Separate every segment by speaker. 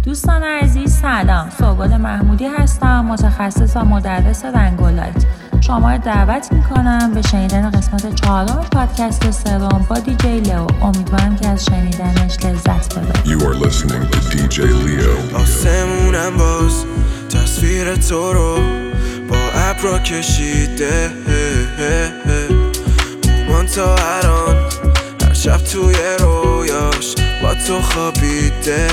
Speaker 1: دوستان عزیز سلام، سوگل محمودی هستم، متخصص و مدرس رنگ و لایت. شما رو دعوت میکنم به شنیدن قسمت 4 پادکست سرم با دیجی لیو. امیدوارم که از شنیدنش لذت ببرید.
Speaker 2: You are listening to DJ Leo.
Speaker 3: آسمونم باز تصویر تو رو با ابرا کشیده، مومان تا الان هر شب توی رویاش با تو خوابیده.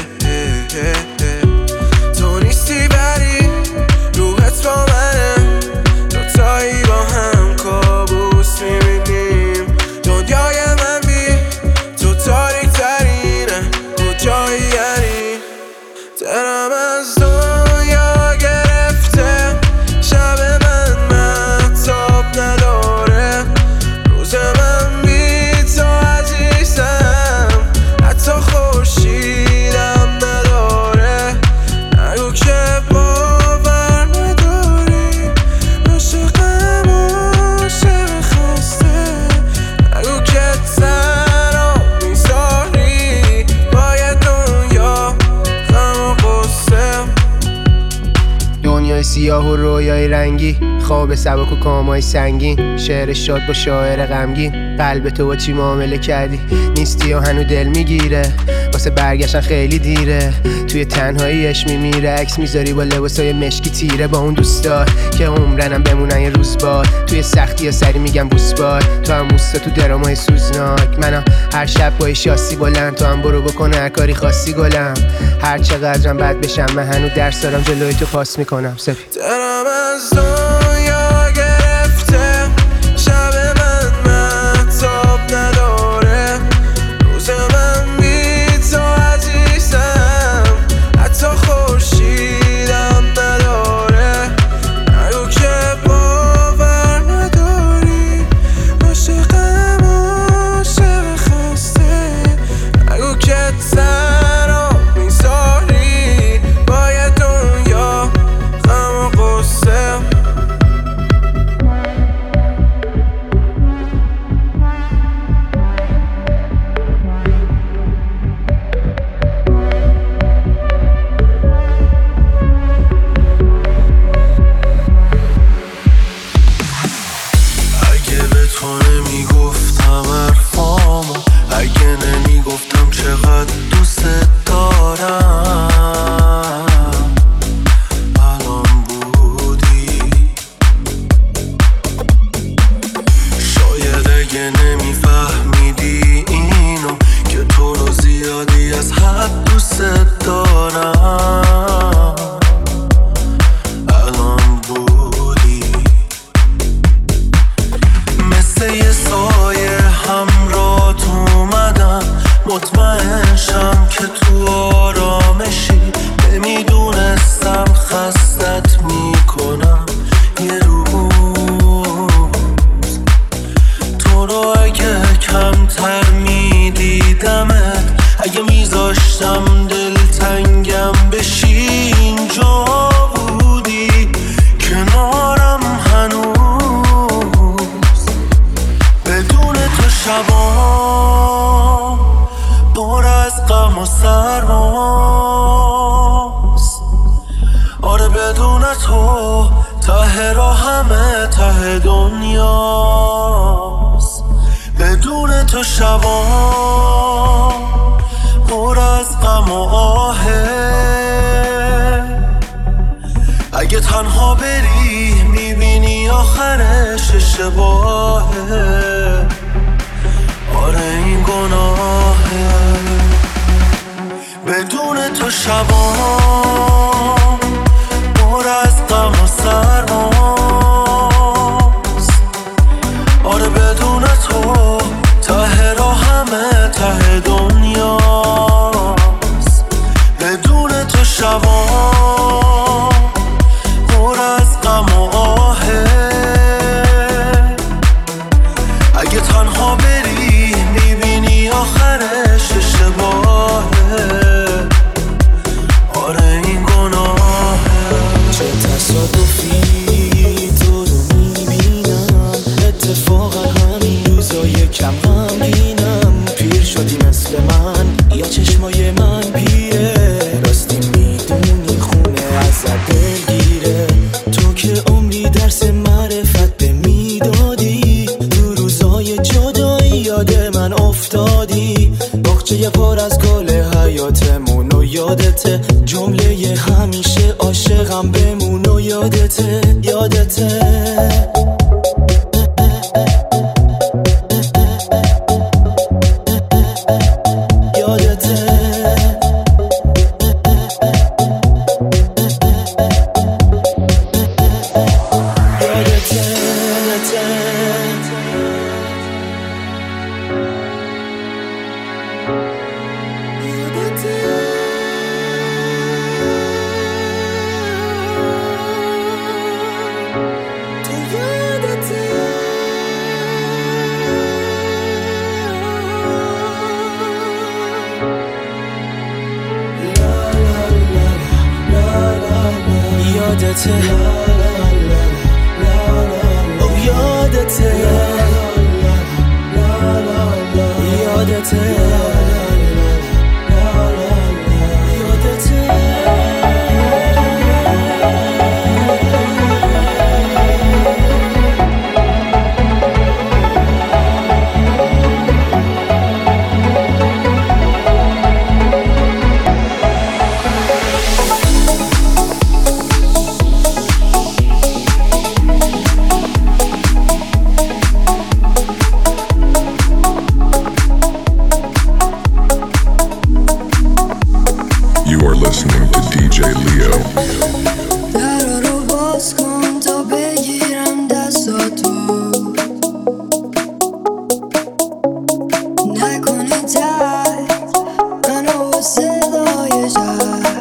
Speaker 3: تو نیستی ولی روحت با منه، دوتایی با هم کابوس میبینیم. دنیای من بی تو تاریک ترینه، کجایی یعنی؟ دلم از دنیا گرفته، شب من مهتاب نداره، روز من بی تو عزیزم، حتی خورشیدم نداره. نگو که باور نداری، عاشقم عاشق خسته، نگو که تنها میذاری باید دنیا غم و غصه.
Speaker 4: دنیای سیاه و رویای رنگی، خواب سبک و کامای سنگین، شعر شاد با شاعر غمگین. قلب تو با چی معامله کردی؟ نیستی و هنو دل میگیره، واسه برگشتن خیلی دیره. توی تنهاییش میمیره، عکس میذاری با لباسای مشکی تیره، با اون دوستا که عمرنم بمونن یه روز بار. توی سختی ها سری میگم بوسبار، تو هم موستا تو درامای سوزناک. منم هر شب با شاسی بلند، تو هم برو بکن هر کاری خاصی گلم. هر چقدرم بد بشم من هنو درس دارم، جلوی تو پاس میکنم سپید.
Speaker 3: دلم از دنیا گرفته، شب من مهتاب نداره، روز من بی تو عزیزم، حتی خورشیدم نداره. نگو که باور نداری، عاشقم عاشق خسته، نگو که تنها میذاری باید دنیا غم و غصه. اگه به تو نمیگفتم حرفامو، اگه نمیگفتم چقدر دوست دارم، الان بودی. شاید اگه نمیفهمیدی اینو، که تو رو زیادی از حد دوست دارم، الان بودی. مثل یه سایه همراهت اومدم، مطمئن شم که تو آرامشی. نمیدونستم خستت میکنم یه روز، تو رو اگه کمتر میدیدمت، اگه میذاشتم دلتنگم بشی، اینجا بودی کنارم هنوز. بدون تو شبام پر از غم و سرماست، آره بدون تو ته راه همه ته دنیاست. بدون تو شبام پر از غم و آهه، اگه تنها بری میبینی آخرش اشتباهه، آره این گناهه. بدون تو شبام پر از غم و سرماست، آره بدون تو ته راه همه ته دنیاست. بدون تو شبام پر از غم و آهه، اگه تنها بری میبینی آخرش اشتباهه، آره این گناه. یادته او یادته یادته
Speaker 2: You are listening to DJ Leo.
Speaker 5: در رو باز کن تا بگیرم دستاتو نکنی ترک منو با صدای جرد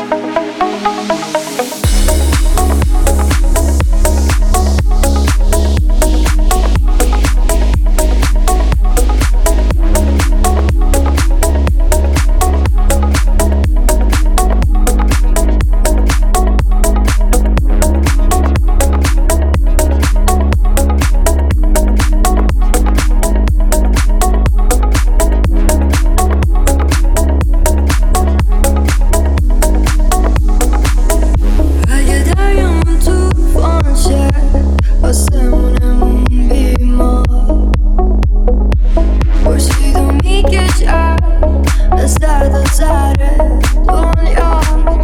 Speaker 5: آسمونمون بیمار خورشیدو میکشم از درد و سر دنیا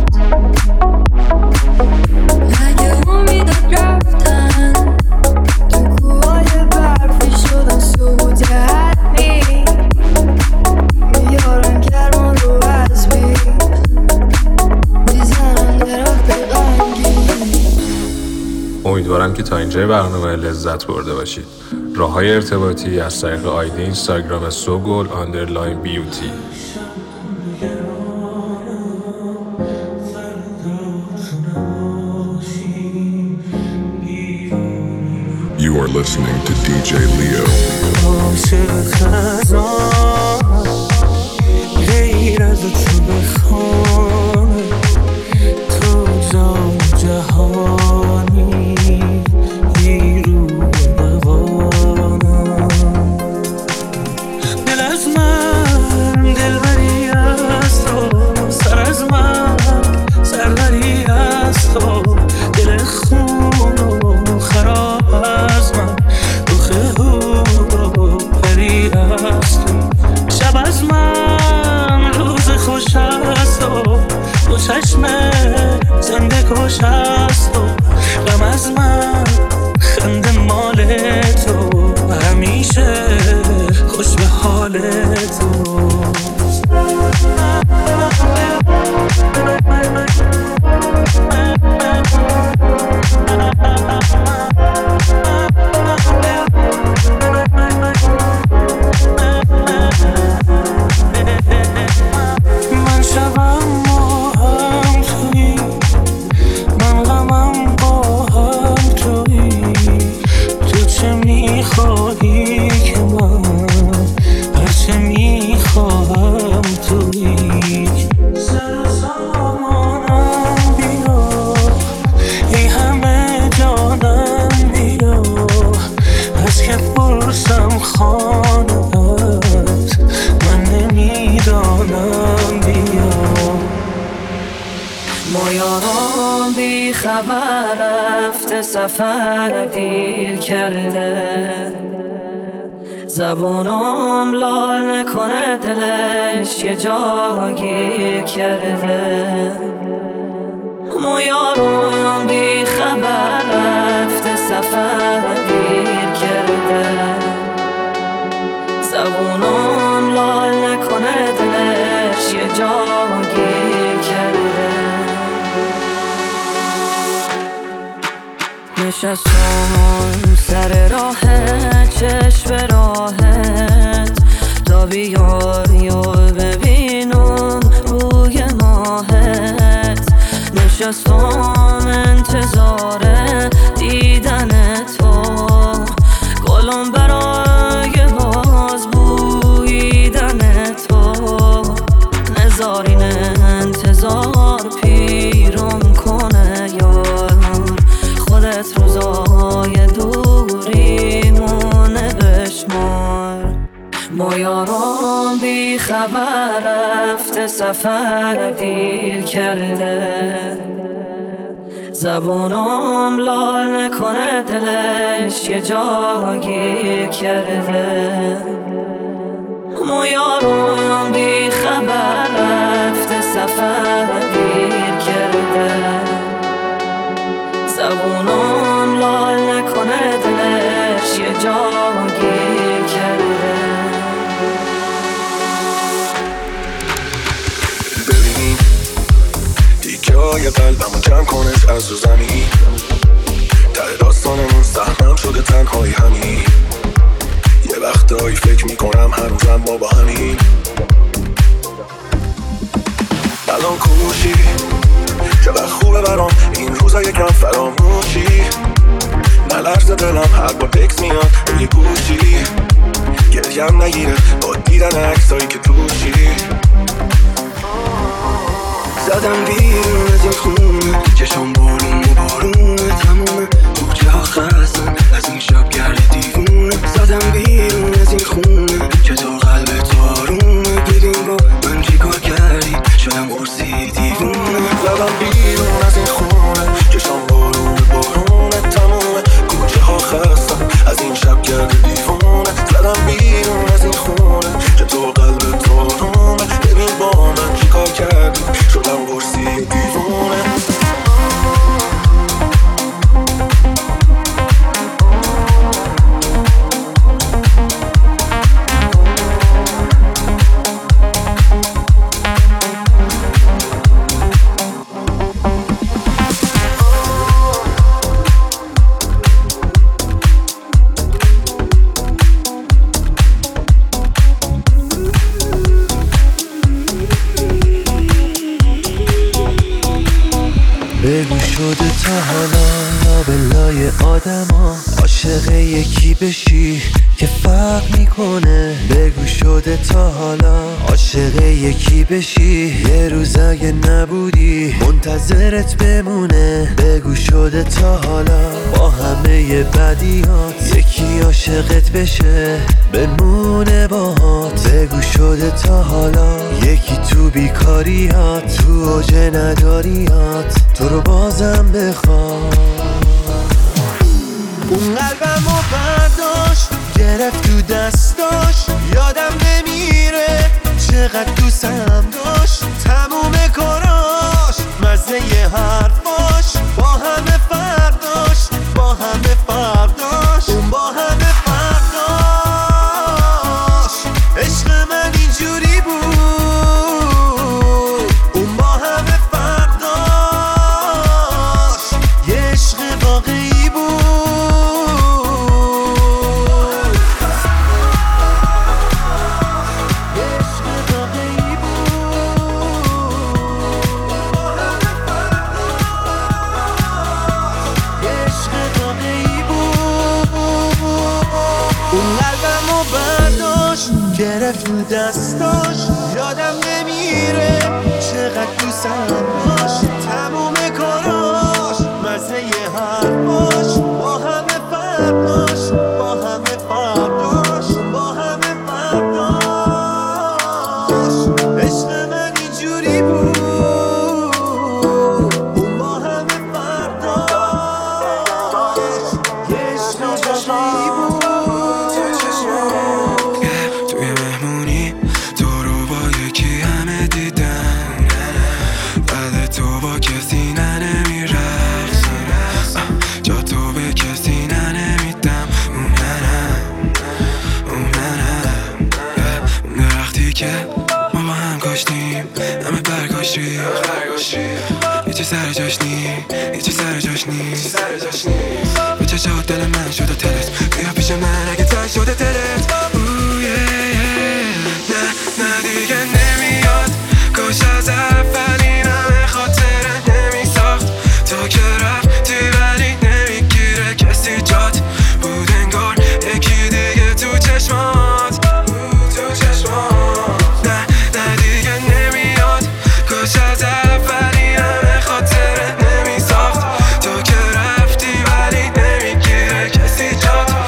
Speaker 5: اگه امیدت رفتن تو کوهای برفی شدن سقوط حتمی میارن کرمان رو از بی میزنن درخت غمگین.
Speaker 6: امیدوارم که تا اینجای برنامه لذت برده باشید. راه‌های ارتباطی از طریق آیدی اینستاگرام sogol_beauty.
Speaker 2: You are listening to DJ Leo.
Speaker 3: عاشق خزان غیر از تو بخوان تو جام جهانی رو بوانم دل از من دلبری از تو سر از من سربری از تو دل خون و خراب از من روخه و پری از تو شب از من روز خوش از تو دو چشم زنده کش از تو غم از من خنده مال تو همیشه خوش به حال تو من شبم با هم توی من غمم با هم توی تو چه میخواهی که من هرچه میخواهم توی سر سامانم بیا ای همه جانم بیا از که پرسم خانه‌ات من نمیدانم بیا
Speaker 7: ما یاران بی خبر رفته سفر دیر کرده زبونم لال نکنه دلش یه جا گیر کرده ما یاران بی خبر رفته سفر دیر کرده زبونم لال نکنه دلش یه جا گیر کرده نشستم سر راهت چشم به راهت تا بیای و ببینم روی ماهت نشستم انتظار دیدن تو گلم برای باز بویدن تو نزارین انتظار پیرم کنه یار سفر دیر کرده زبونم لال نکنه دلش یه جا گیر کرده مو یارم بی خبر رفته سفر دیر کرده زبونم لال نکنه دلش یه جا گیر کرده
Speaker 8: ببین دیگه های قلبمو جمع کنش از رو زمین ته داستانمون سهمم شده تنهایی همین یه وقتایی فکر میکنم هنوزم ما با همین الان کوشی چقدر خوبه برام این روزا یکم فراموشی نلرز دلم هر بار تکس میاد روی گوشی گریم نگیره با دیدن عکسایی که توشی زدم بیرون از این خونه چشم بارون و بارونه تمومه کوچه ها خستن از این شب گرد دیوونه زدم بیرون از این خونه چطور قلب تارونه ببین با من چی کار کردی شدم قرصی دیوونه زدم بیرون از این خونه چشم بارون و بارونه تمومه کوچه ها خستن از این شب گرد دیوونه زدم بیرون از این خونه چطور قلب تارونه ببین با من چی کار کردی شدم قرصی دیوونه
Speaker 9: بگو شده تا حالا لابلای آدما عاشق یکی بشی که فرق میکنه بگو شده تا حالا عاشق یکی بشی یه روز اگه نبودی منتظرت بمونه بگو شده تا حالا با همه بدیات یکی عاشقت بشه بمونه باهات بگو شده تا حالا یکی تو بیکاریات تو اوج نداریات تو رو بازم بخواد اون قلبمو برداشت گرفت تو دستاش یادم نمیره چقدر دوستم داشت تموم کاراش مزه ی حرفاش با همه فرداش با همه فرداش اون با همه فرداش عشق من اینجوری بود اون با همه فرداش یه عشق واقعی بود گرفت تو دستاش یادم نمیره چقدر دوستم داشت تموم کاراش مزه ی حرفاش با همه فرداش با همه فرداش با همه فرداش عشق من اینجوری بود اون با همه فرداش یه عشق واقعی بود
Speaker 8: سر جاش نیست به چشات دل من شده تلت بیا پیش من اگه تای شده تلت نه دیگه نمیاد کاش از اولین همه خاطره نمیساخت تو که رفتی ولی نمیگیره کسی جات بود انگار یکی دیگه تو چشمات نه دیگه نمیاد کاش از اولین همه خاطره نمیساخت تو که رفتی ولی نمیگیره کسی جات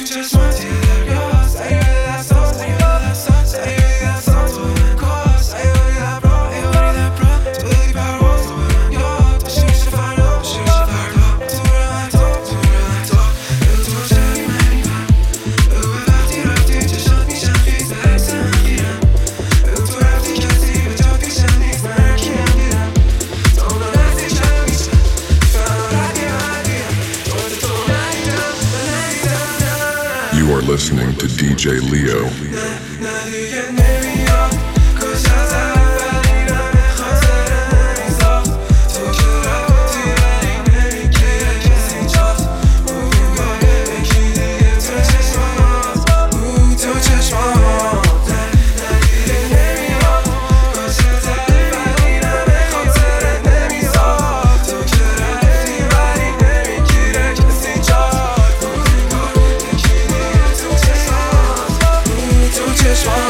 Speaker 3: چشماتی دریاست ای دستات ای دستات ای دستات تو انگاز ای لبرا ای لبرا تو بی پرواز تو من یاد بشی میشه فردا بشی میشه فردا تو رهتا تو رهتا تو شدی منی من بگو وقتی رفتی چشات میشن خیز عکس من گیرم بگو تو رفتی کسی به جا پیشم نیست من هرکیم دیدم تا اونا نزدیکم میشن فهم ردی ردیم تو ندیدم ندیدم
Speaker 2: You are listening to DJ Leo.
Speaker 3: ندیگه نمیاد کاش از اولینم خاطر نمیساخت تو که رفتی ولی نمیگیره کسی جاست انگار یکی دیگه تو چشمات تو چشمات ندیگه نمیاد کاش از اولینم خاطر نمیساخت تو که رفتی ولی نمیگیره کسی جاست انگار یکی دیگه تو چشمات تو چشمات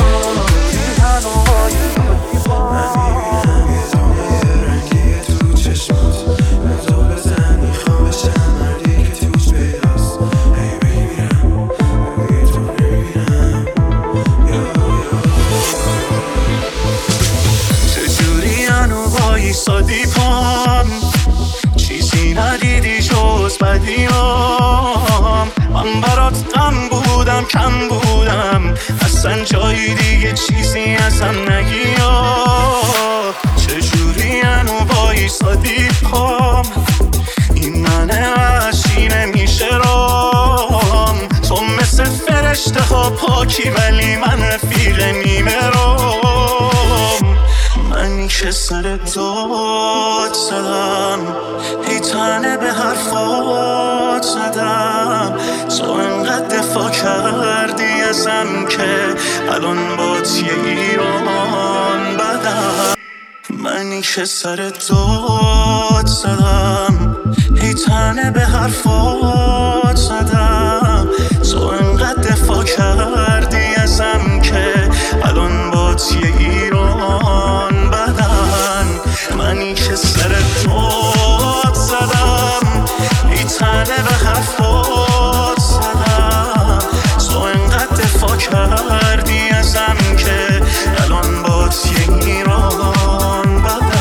Speaker 3: چجوری هنو وایسادی پام چیزی ندیدی جز بدیام من برات غم بودم کم بودم اصلا جایی دیگه چیزی ازم نگیاد چجوری هنو وایسادی پام این من وحشی نمیشه رام تو مثل فرشته ها پاکی ولی من رفیق نیمه رام منی که سر داد زدم هی تنه به حرفات زدم تو انقدر دفاع کردی ازم که الان با تیه ایران بدم منی که سر داد زدم هی تنه به حرفات زدم تو انقدر دفاع کردی ازم که الان با تیه ایران بدن منی که سر داد زدم هی تنه به حرفات زدم تو انقدر دفاع کردی ازم که الان با تیه ایران بدن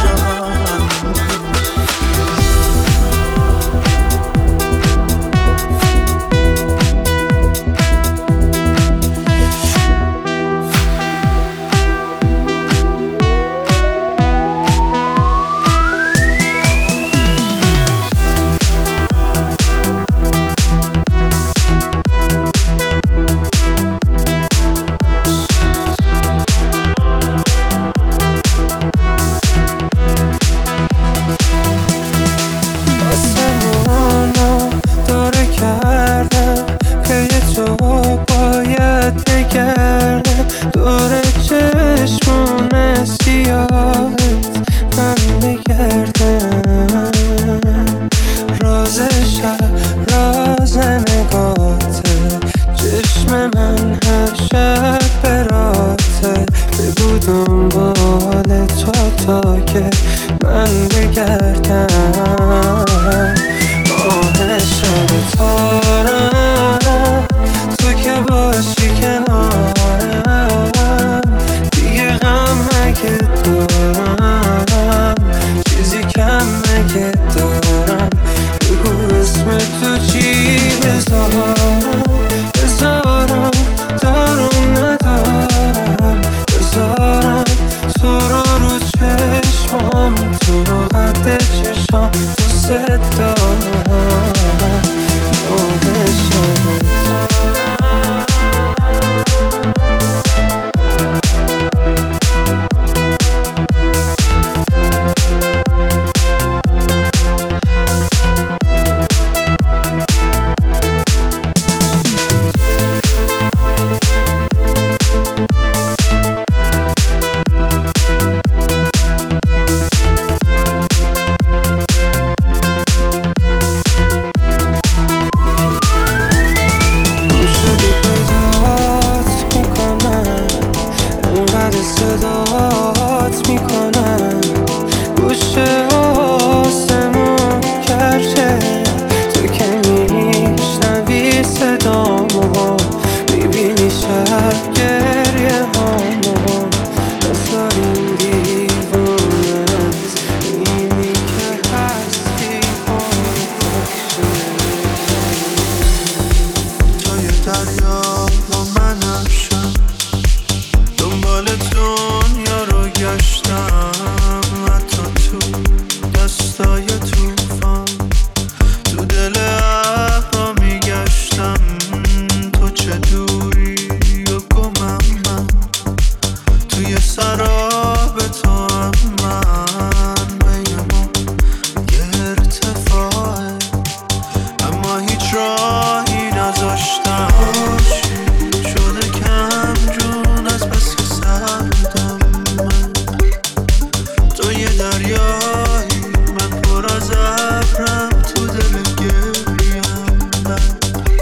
Speaker 10: چه دوری و گمم من توی سراب تو هم من بین ما یه ارتفاعه اما هیچ راهی نذاشتم شده کم جون از بس که سردم من تو یه دریایی من پر از ابرم تو دل گریم من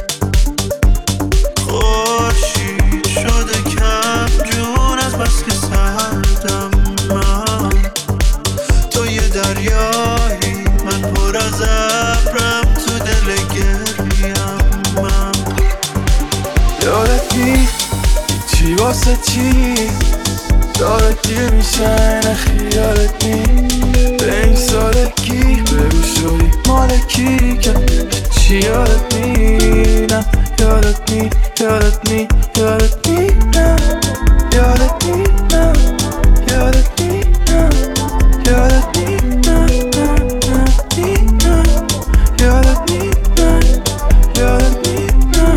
Speaker 10: خورشید شده کم جون از بس که سردم من تو یه دریایی من پر از ابرم تو دل گریم من یادت نی چی واسه چی داره دیر میشه نه خیالت نی به این سادگی بگو شدی مالکی که چی یادت نی نه یادت نی یادت نی یادت نی نه یادت نی نه یادت نی نه یادت نی نه یادت نی نه یادت نی نه یادت نی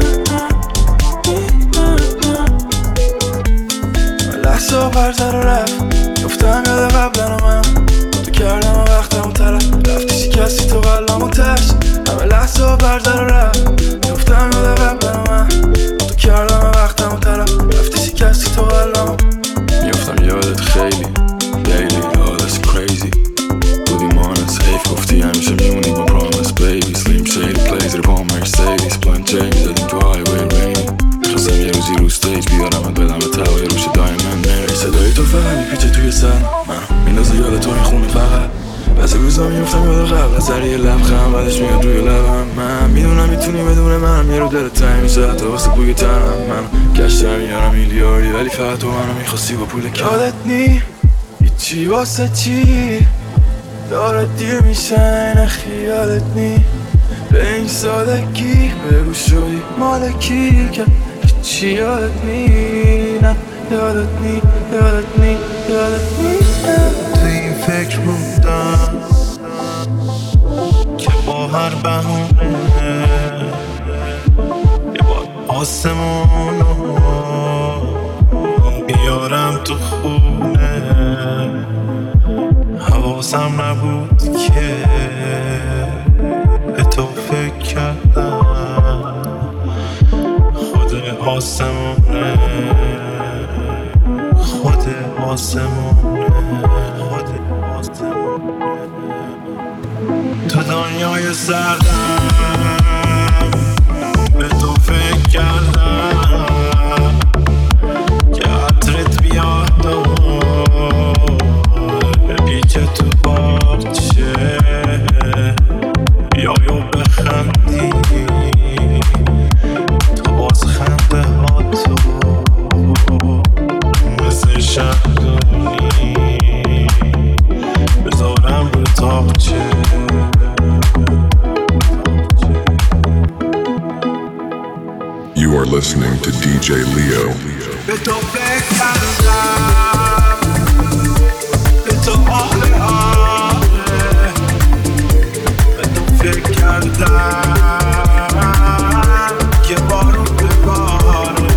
Speaker 10: نه لحظه و برزر و رفت گفتم یاد قبلن و من تو کردم و وقتم طرف رفتی شکستی تو قلم و ترس همه لحظه و برزر و رفت گفتم یاد قبلن و من تو کردم و وقتم طرف رفتی شکستی تو قلم میافتم یادت خیلی دیلی oh that's crazy بودی مانس حیف گفتی همیشه میمونی با پرامس بیبی سلیم شیدی پلیزر با مرسیدیز پلان جیمی زدیم تو هایوی رینی میخواستم یه روزی رو استیج بیارمت بدم به توی روش دایمند مری صدای تو فقط میپیچه توی سر منو میندازه یاد تو این خونه فقط بعضی روزا میفتم یاد قبل از یه لبخند بعدش میاد روی لبم من میدونم میتونی بدون منم یه رو دلت تنگ میشه حتی واسه بوی تنم منو گشتم میارم میلیاردی ولی فقط تو منو میخواستی با پول کم یادت نی هیچی واسه چی داره دیر میشه نه خیالت نی به این سادگی بگو شدی مالکی که هیچی یادت نی نه یادت نی یادت نی یادت نی تو این فکر بودم که با هر بهونه یه بار آسمونو بیارم تو خونه حواسم نبود که به تو فکر کردم خود آسمونه خود آسمونه خود آسمونه تو دنیای سردم به تو فکر کردم که عطرت بیاد و بپیچه تو باغچه بیای و بخندی تو باز خنده ها تو مثل شهدونی بذارم رو تاقچه
Speaker 2: You are listening to DJ Leo.
Speaker 10: به تو فکر کردم به تو آره آره به تو فکر کردم که بارو بباره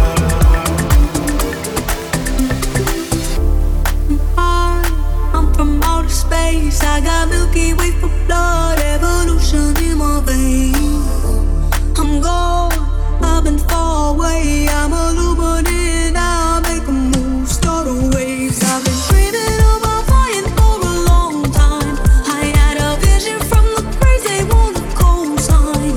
Speaker 5: I'm from outer space. I got Milky Way for blood, evolution in my veins. I'm gone, I've been far away. I'm illuminated now, I make a move, start a waves. I've been dreaming about flying for a long time. I had a vision from the crazy wanna coastline.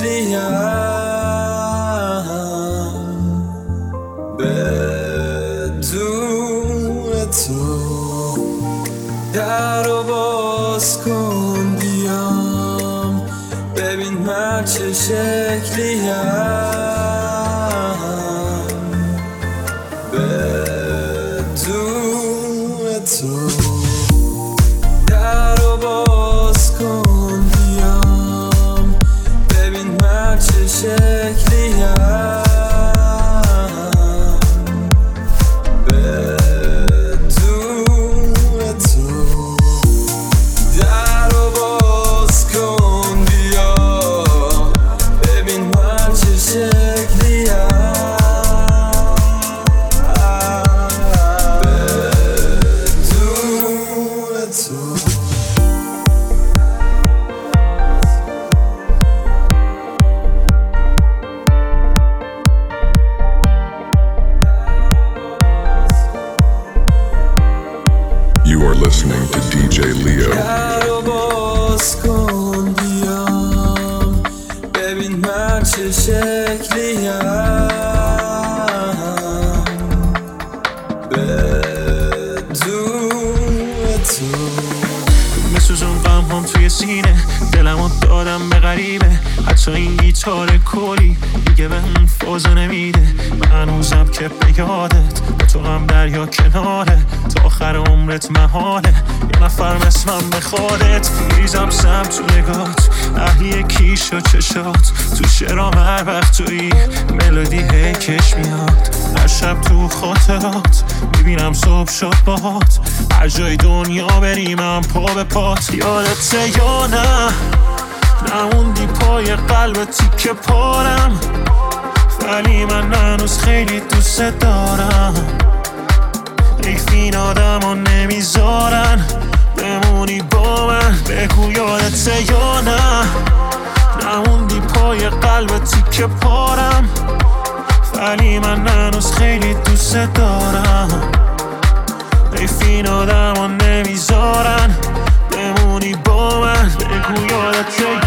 Speaker 9: شکلیم بدون تو. در رو باز کن بیام ببین من چه شکلیم بدون تو. در رو باز کن بیام ببین من چه شکلیم
Speaker 2: You are listening to DJ Leo.
Speaker 9: در رو باز کن بیام ببین من چه شکلیم بدون تو.
Speaker 3: میسوزون غم هم توی سینه دلمو دادم به غریبه. حتی این گیتار کلی دیگه به اون فاز نمیده. من هنوزم که به یادت با تو غم دریا کناره تا آخر عمرت محاله یه نفر مثلم بخوادت. میریزم سم تو نگات اهلی کیش و چشات تو شرام هر وقت توی ملودی هی کش میاد. هر شب تو خاطرات میبینم صبح شد باهات. هر جای دنیا بریم من پا به پات. یادته یا نه نموندی پای قلب تیکه پارم ولی من هنوز خیلی دوست دارم. حیف این آدم ها نمیذارن بمونی با من. بگو یادته یا نه نموندی پای قلب تیکه پارم ولی من هنوز خیلی دوست دارم. حیف این آدم ها نمیذارن بمونی با من. بگو یادته